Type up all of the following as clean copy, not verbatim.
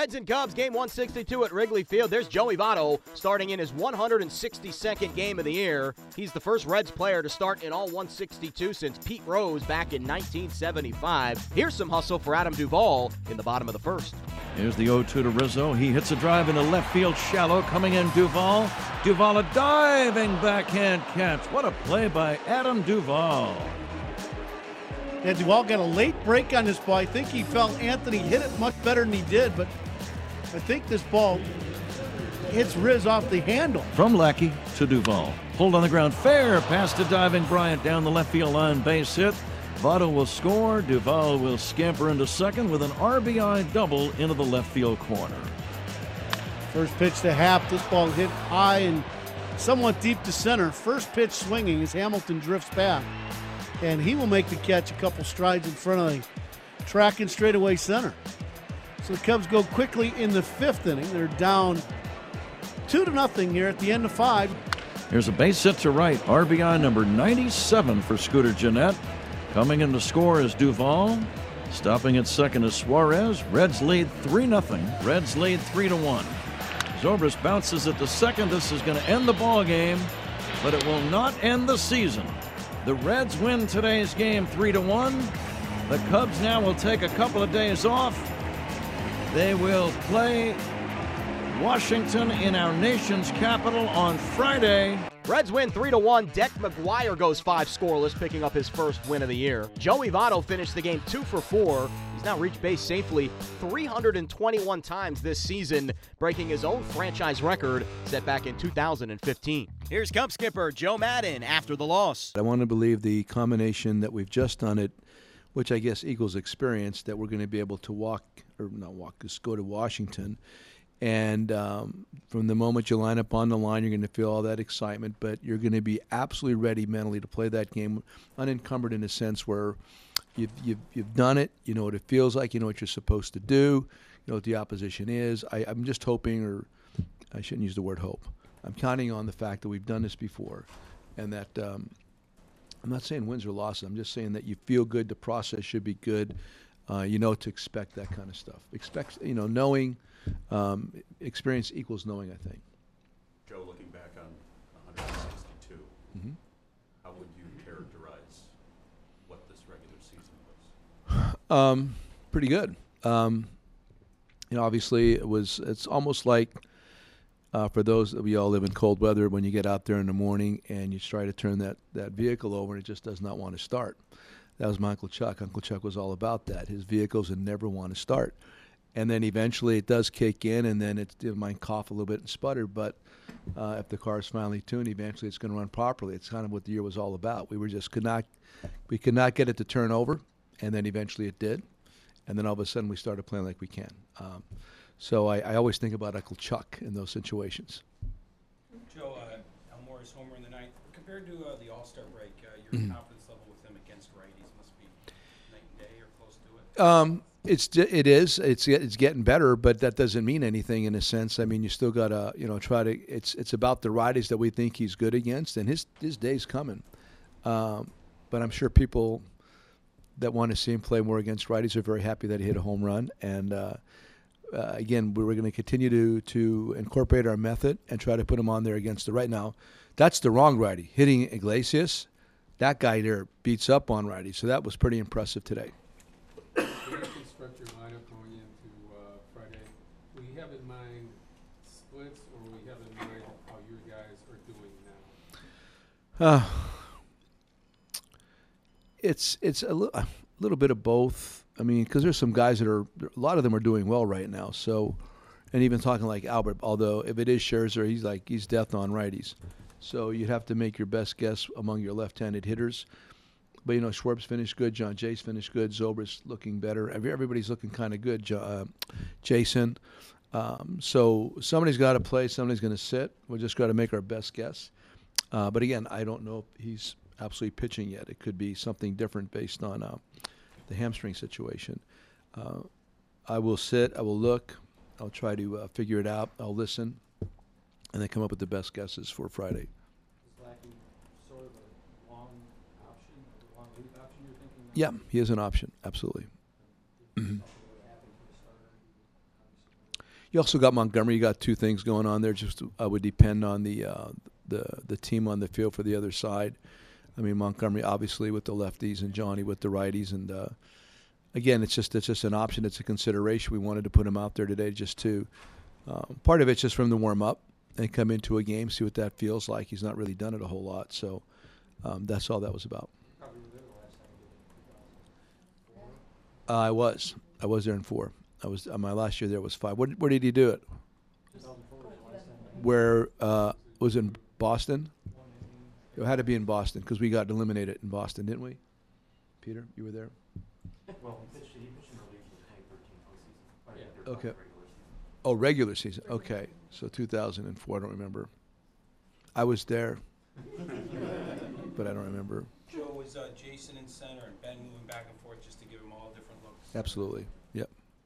Reds and Cubs, game 162 at Wrigley Field. There's Joey Votto starting in his 162nd game of the year. He's the first Reds player to start in all 162 since Pete Rose back in 1975. Here's some hustle for Adam Duvall in the bottom of the first. Here's the 0-2 to Rizzo. He hits a drive into left field shallow. Coming in Duvall. Duvall a diving backhand catch. What a play by Adam Duvall. Yeah, Duvall got a late break on this ball. I think he felt Anthony hit it much better than he did, but I think this ball hits Riz off the handle. From Lackey to Duvall. Pulled on the ground. Fair pass to diving Bryant down the left field line. Base hit. Votto will score. Duvall will scamper into second with an RBI double into the left field corner. First pitch to Happ. This ball hit high and somewhat deep to center. First pitch swinging as Hamilton drifts back. And he will make the catch a couple strides in front of the track and straightaway center. So the Cubs go quickly in the fifth inning. They're down 2-0 here at the end of 5. Here's a base hit to right. RBI number 97 for Scooter Gennett. Coming in to score is Duvall. Stopping at second is Suarez. Reds lead 3-0. Reds lead 3-1. Zobrist bounces at the second. This is going to end the ball game, but it will not end the season. The Reds win today's game 3-1. The Cubs now will take a couple of days off. They will play Washington in our nation's capital on Friday. Reds win 3-1. Deck McGuire goes 5 scoreless, picking up his first win of the year. Joey Votto finished the game 2 for 4. He's now reached base safely 321 times this season, breaking his own franchise record set back in 2015. Here's Cub skipper Joe Maddon after the loss. I want to believe the combination that we've just done it, which I guess equals experience, that we're going to be able to just go to Washington. And from the moment you line up on the line, you're going to feel all that excitement, but you're going to be absolutely ready mentally to play that game unencumbered in a sense where you've done it, you know what it feels like, you know what you're supposed to do, you know what the opposition is. I'm just hoping, or I shouldn't use the word hope, I'm counting on the fact that we've done this before, and that I'm not saying wins or losses, I'm just saying that you feel good, the process should be good, you know to expect that kind of stuff. Knowing experience equals knowing, I think. Joe, looking back on 162, how would you characterize what this regular season was? Pretty good. Obviously it's almost like for those that we all live in cold weather, when you get out there in the morning and you try to turn that vehicle over and it just does not want to start. That was my Uncle Chuck. Uncle Chuck was all about that. His vehicles would never want to start. And then eventually it does kick in, and then it might cough a little bit and sputter. But if the car is finally tuned, eventually it's going to run properly. It's kind of what the year was all about. We could not get it to turn over, and then eventually it did. And then all of a sudden we started playing like we can. So I always think about Uncle Chuck in those situations. Joe, Almora's homer in the ninth. Compared to the All-Star break, your confidence level with him against righties must be night and day or close to it? It is. It's getting better, but that doesn't mean anything in a sense. I mean, you still gotta try to. It's about the righties that we think he's good against, and his day's coming. But I'm sure people that want to see him play more against righties are very happy that he hit a home run. And again, we're going to continue to incorporate our method and try to put him on there against the right. Now, that's the wrong righty hitting Iglesias. That guy there beats up on righties, so that was pretty impressive today. Construct your lineup going into Friday. Will you have in mind splits, or will you have in mind how your guys are doing now? It's a little bit of both. I mean, because there's some guys a lot of them are doing well right now. So, and even talking like Albert, although if it is Scherzer, he's death on righties. So you'd have to make your best guess among your left-handed hitters. But, Schwartz finished good. John Jace finished good. Zobrist looking better. Everybody's looking kind of good. Jason. So somebody's got to play. Somebody's going to sit. We just got to make our best guess. But, again, I don't know if he's absolutely pitching yet. It could be something different based on the hamstring situation. I will sit. I will look. I'll try to figure it out. I'll listen. And then come up with the best guesses for Friday. Yeah, he is an option, absolutely. You also got Montgomery. You got two things going on there. Just would depend on the team on the field for the other side. I mean, Montgomery obviously with the lefties and Johnny with the righties, and again, it's just an option. It's a consideration. We wanted to put him out there today just to part of it's just from the warm up and come into a game, see what that feels like. He's not really done it a whole lot, so that's all that was about. I was there in 4. I was my last year there was 5. Where did he do it? Where was it in Boston? It had to be in Boston because we got eliminated in Boston, didn't we? Peter, you were there. Well, he pitched in relief for the 2013 postseason. Okay. Oh, regular season. Okay, so 2004. I don't remember. I was there, but I don't remember. Joe, was Jason in center and Ben moving back and forth just to give them all different looks? Absolutely. Yep.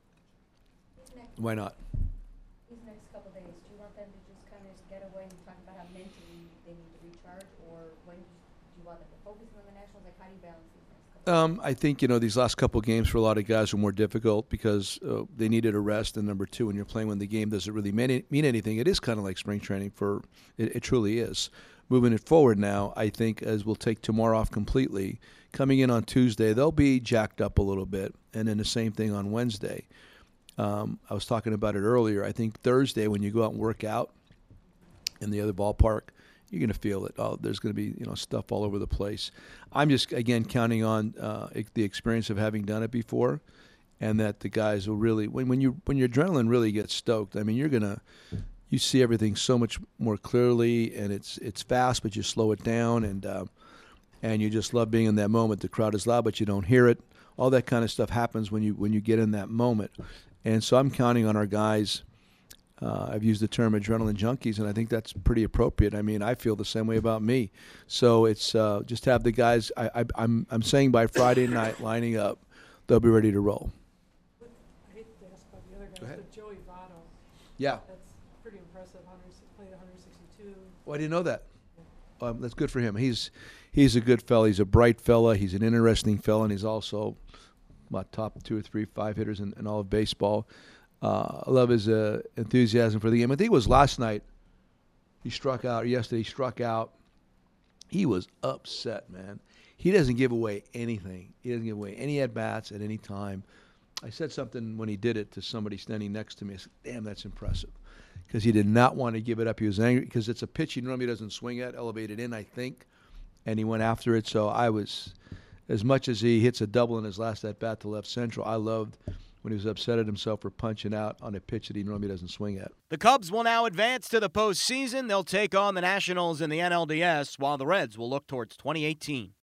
Why not? These next couple of days, do you want them to just kind of get away and talk about how mentally they need to recharge, or when do you want them to focus on the Nationals? Like, how do you balance these next couple? I think these last couple of games for a lot of guys were more difficult because they needed a rest. And number 2, when you're playing when the game doesn't really mean anything, it is kind of like spring training. It truly is. Moving it forward now, I think as we'll take tomorrow off completely, coming in on Tuesday, they'll be jacked up a little bit, and then the same thing on Wednesday. I was talking about it earlier. I think Thursday when you go out and work out in the other ballpark, you're going to feel it. There's going to be stuff all over the place. I'm just again counting on the experience of having done it before, and that the guys will really when your adrenaline really gets stoked. I mean, you see everything so much more clearly, and it's fast, but you slow it down, and you just love being in that moment. The crowd is loud, but you don't hear it. All that kind of stuff happens when you get in that moment. And so I'm counting on our guys. I've used the term adrenaline junkies, and I think that's pretty appropriate. I mean, I feel the same way about me. So it's just have the guys. I'm saying by Friday night lining up, they'll be ready to roll. I hate to ask about the other guys, but Joey Votto. Yeah. That's pretty impressive. Played 162. Oh, I didn't know that. That's good for him. He's a good fella. He's a bright fella. He's an interesting fella, and he's also about top 2 or 3, 5 hitters in all of baseball. I love his enthusiasm for the game. I think it was last night he struck out. Yesterday he struck out. He was upset, man. He doesn't give away anything. He doesn't give away any at-bats at any time. I said something when he did it to somebody standing next to me. I said, damn, that's impressive. Because he did not want to give it up. He was angry because it's a pitch he normally doesn't swing at, elevated in, I think, and he went after it. So I was, as much as he hits a double in his last at-bat to left central, I loved when he was upset at himself for punching out on a pitch that he normally doesn't swing at. The Cubs will now advance to the postseason. They'll take on the Nationals in the NLDS, while the Reds will look towards 2018.